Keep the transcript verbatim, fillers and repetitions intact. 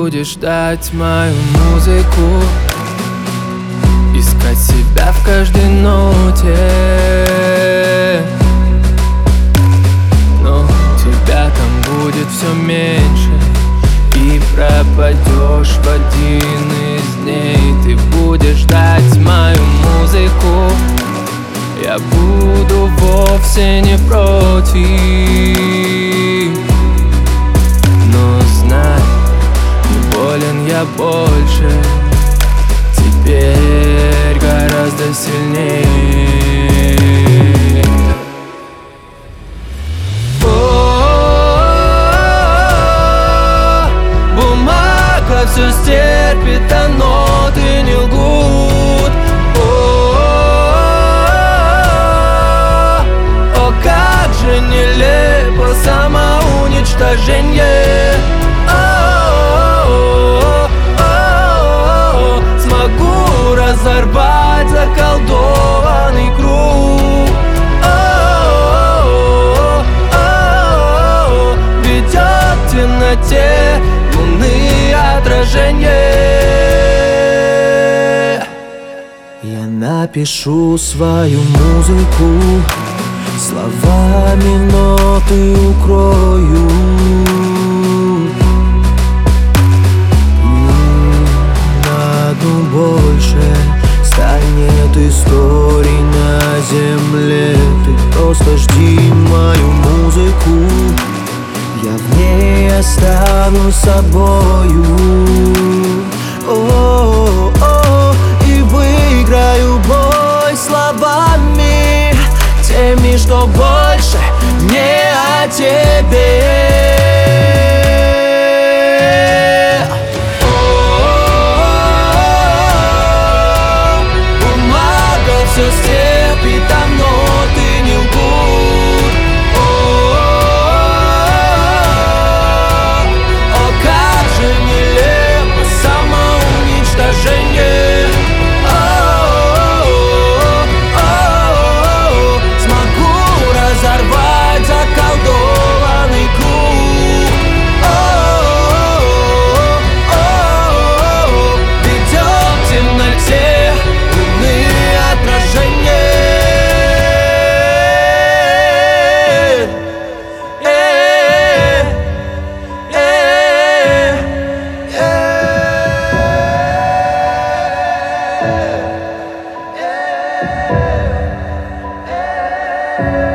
будешь ждать мою музыку, искать себя в каждой ноте, но тебя там будет все меньше, и пропадешь в один из дней. Ты будешь ждать мою музыку, я буду вовсе не против, но знай, не болен я больше, теперь гораздо сильнее. О, бумага все стерпит, а ноты не лгут. О, как же нелепо самоуничтожение. Смогу разорвать заколдованный круг. Ведет в темноте луны отражение. Я напишу свою музыку, словами ноты укрою. На одну больше станет историй на земле. Ты просто жди мою музыку, я в ней останусь собою. О-о-о, и выиграю бой словами, теми, что больше не о тебе. Все стерпит, а ноты не лгут. О, как же нелепо самоуничтожение. Смогу разорвать заколдованный круг. Ведет в темноте луны отражение. Yeah.